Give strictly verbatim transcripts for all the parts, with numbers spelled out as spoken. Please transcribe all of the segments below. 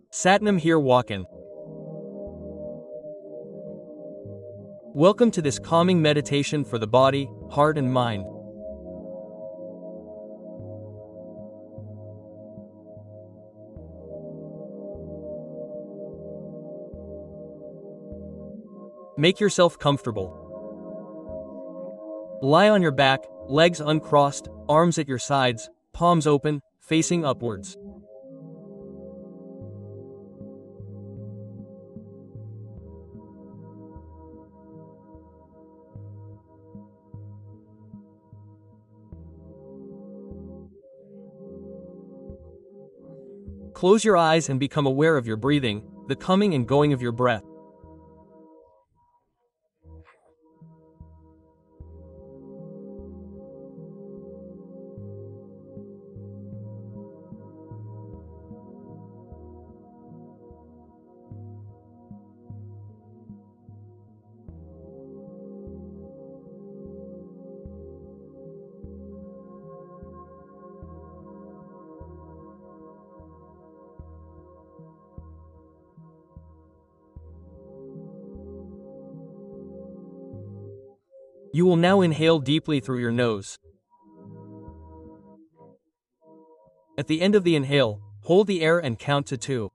Satnam here walkin'. Welcome to this calming meditation for the body, heart and mind. Make yourself comfortable. Lie on your back, legs uncrossed, arms at your sides, palms open, facing upwards. Close your eyes and become aware of your breathing, the coming and going of your breath. You will now inhale deeply through your nose. At the end of the inhale, hold the air and count to two.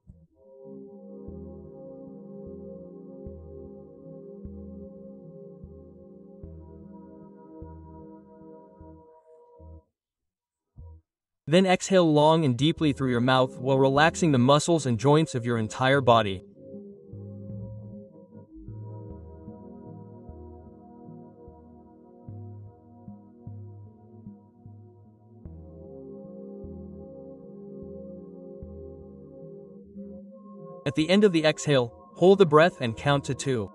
Then exhale long and deeply through your mouth while relaxing the muscles and joints of your entire body. At the end of the exhale, hold the breath and count to two.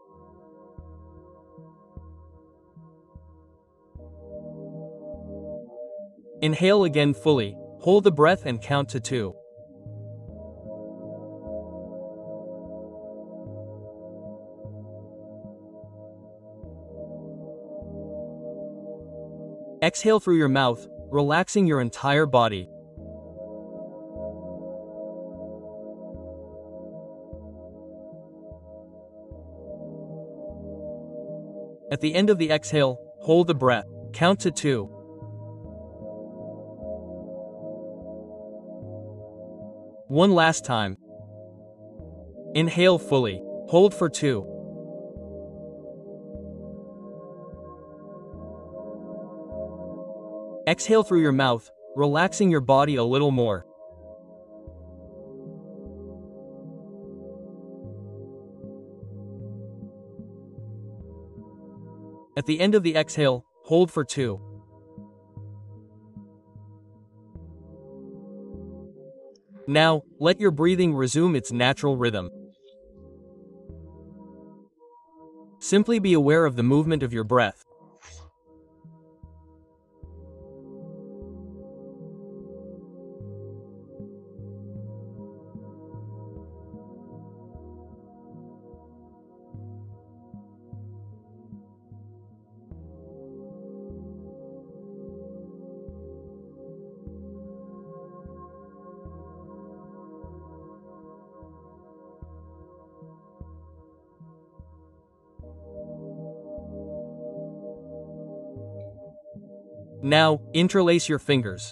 Inhale again fully, hold the breath and count to two. Exhale through your mouth, relaxing your entire body. At the end of the exhale, hold the breath, count to two. One last time. Inhale fully, hold for two. Exhale through your mouth, relaxing your body a little more. At the end of the exhale, hold for two. Now, let your breathing resume its natural rhythm. Simply be aware of the movement of your breath. Now, interlace your fingers.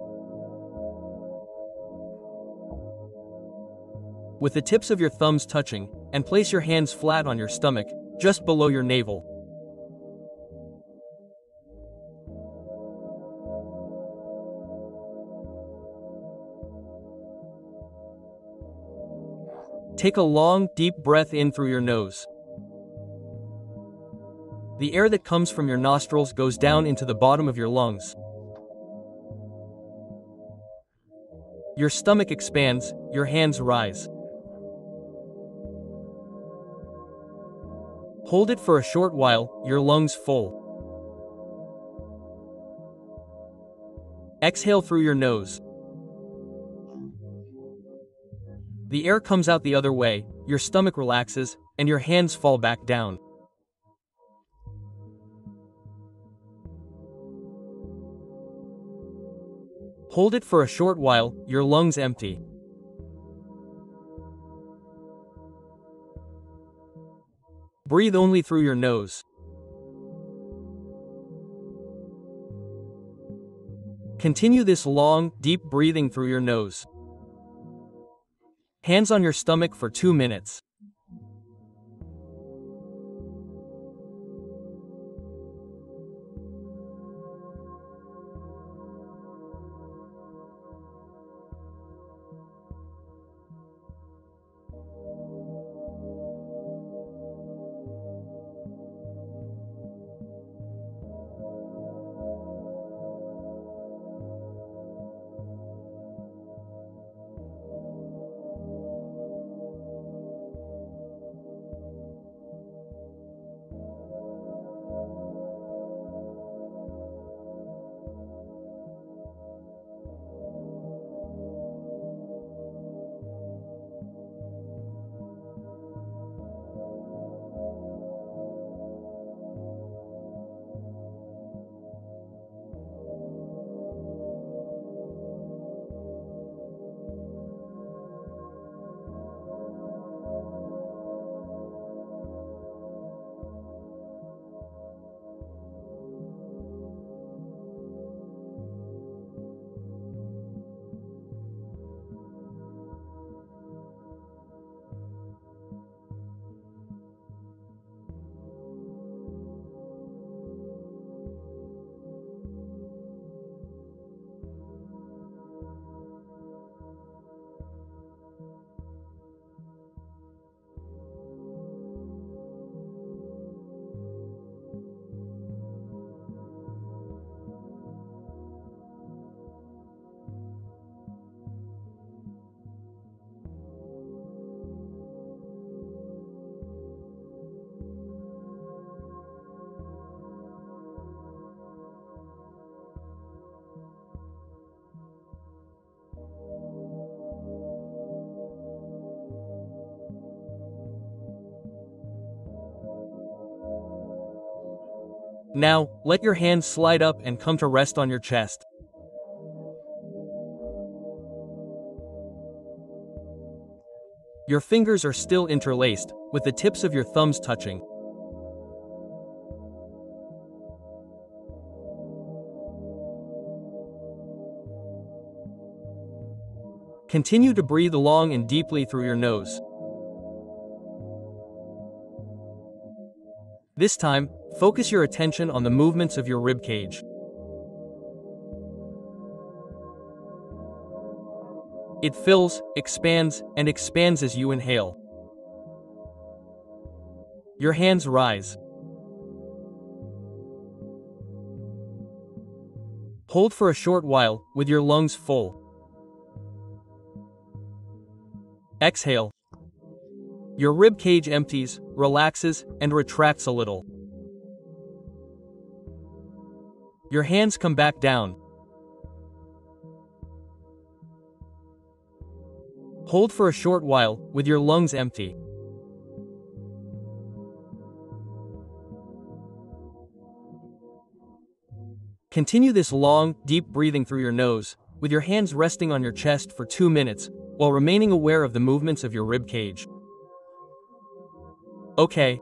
With the tips of your thumbs touching, and place your hands flat on your stomach, just below your navel. Take a long, deep breath in through your nose. The air that comes from your nostrils goes down into the bottom of your lungs. Your stomach expands, your hands rise. Hold it for a short while, your lungs full. Exhale through your nose. The air comes out the other way, your stomach relaxes, and your hands fall back down. Hold it for a short while, your lungs empty. Breathe only through your nose. Continue this long, deep breathing through your nose. Hands on your stomach for two minutes. Now, let your hands slide up and come to rest on your chest. Your fingers are still interlaced, with the tips of your thumbs touching. Continue to breathe long and deeply through your nose. This time, focus your attention on the movements of your rib cage. It fills, expands, and expands as you inhale. Your hands rise. Hold for a short while, with your lungs full. Exhale. Your rib cage empties, relaxes, and retracts a little. Your hands come back down. Hold for a short while, with your lungs empty. Continue this long, deep breathing through your nose, with your hands resting on your chest for two minutes, while remaining aware of the movements of your rib cage. Okay.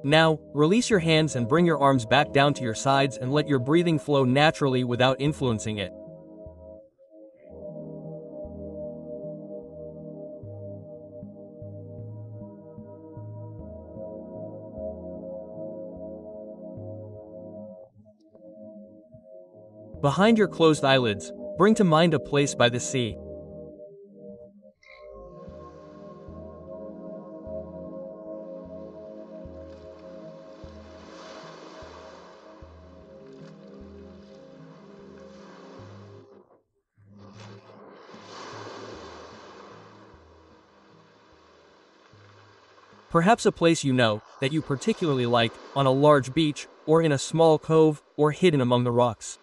Now, release your hands and bring your arms back down to your sides and let your breathing flow naturally without influencing it. Behind your closed eyelids, bring to mind a place by the sea. Perhaps a place you know, that you particularly like, on a large beach, or in a small cove, or hidden among the rocks.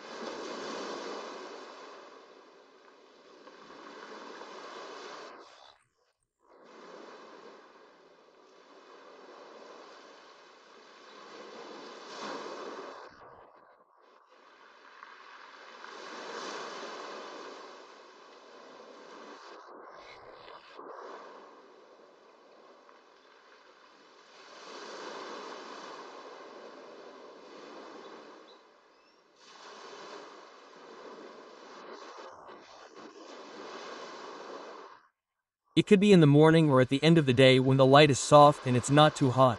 It could be in the morning or at the end of the day when the light is soft and it's not too hot.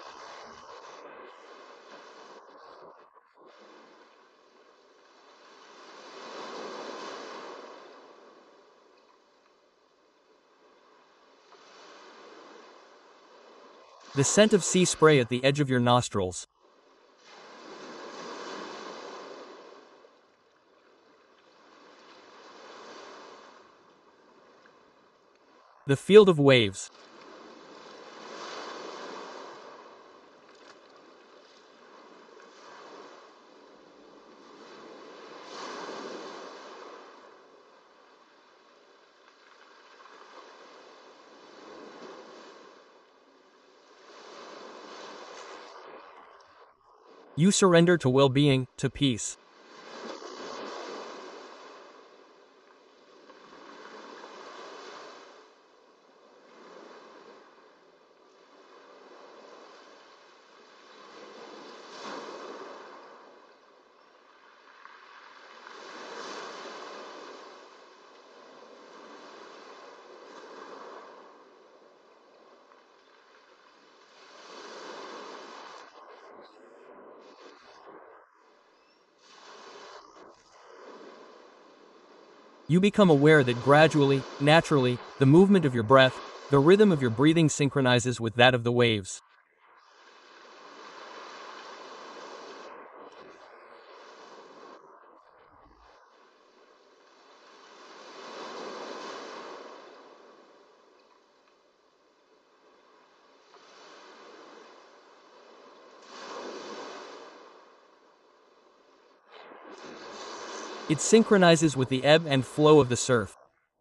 The scent of sea spray at the edge of your nostrils. The field of waves. You surrender to well-being, to peace. You become aware that gradually, naturally, the movement of your breath, the rhythm of your breathing synchronizes with that of the waves. It synchronizes with the ebb and flow of the surf.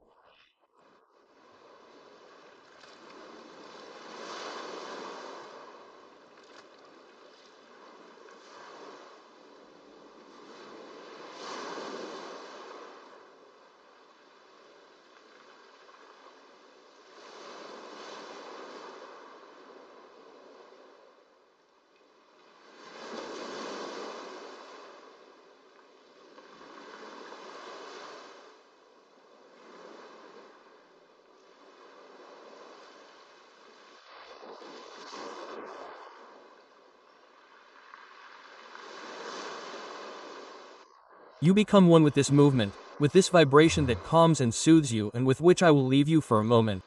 You become one with this movement, with this vibration that calms and soothes you and with which I will leave you for a moment.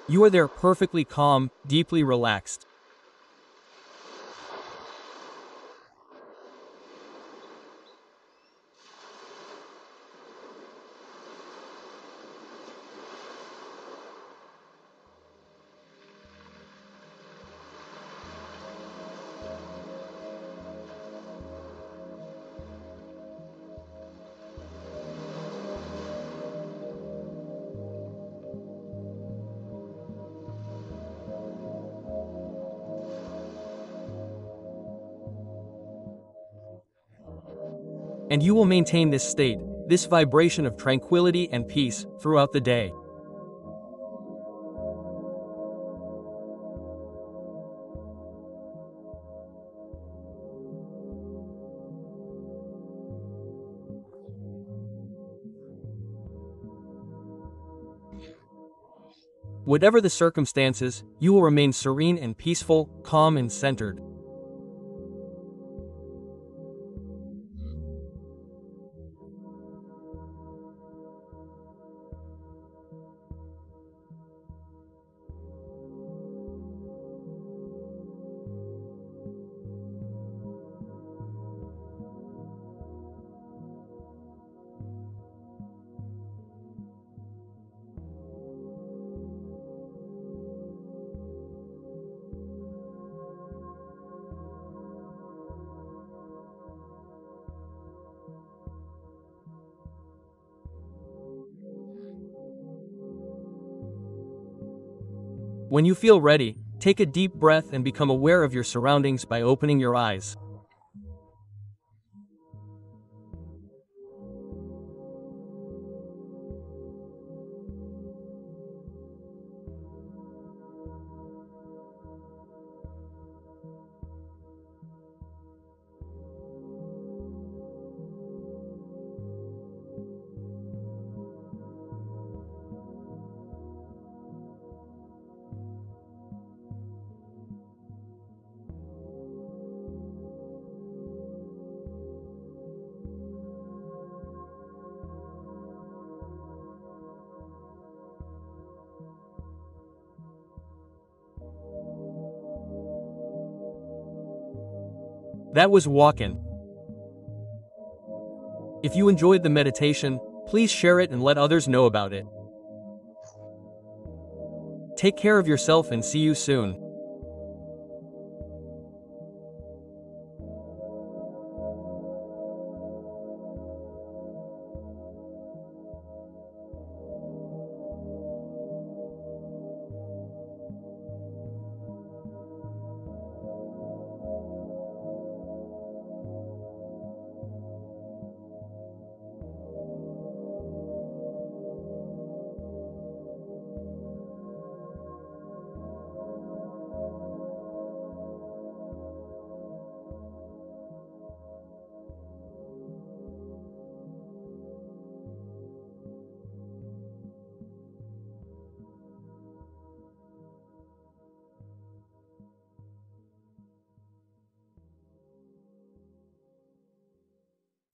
You are there perfectly calm, deeply relaxed. And you will maintain this state, this vibration of tranquility and peace, throughout the day. Whatever the circumstances, you will remain serene and peaceful, calm and centered. When you feel ready, take a deep breath and become aware of your surroundings by opening your eyes. That was walking. If you enjoyed the meditation, please share it and let others know about it. Take care of yourself and see you soon.